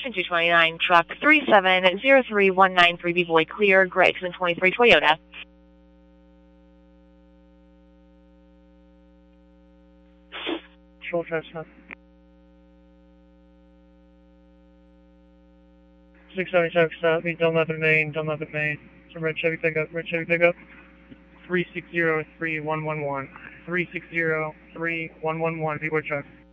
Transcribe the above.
Junction 229, truck 3703193 B-Boy clear, Gregson 23 Toyota. Control Chestnut. 676 South, meet Dunlap Main, Some red Chevy pickup, 3603111. 3603111, B-Boy truck.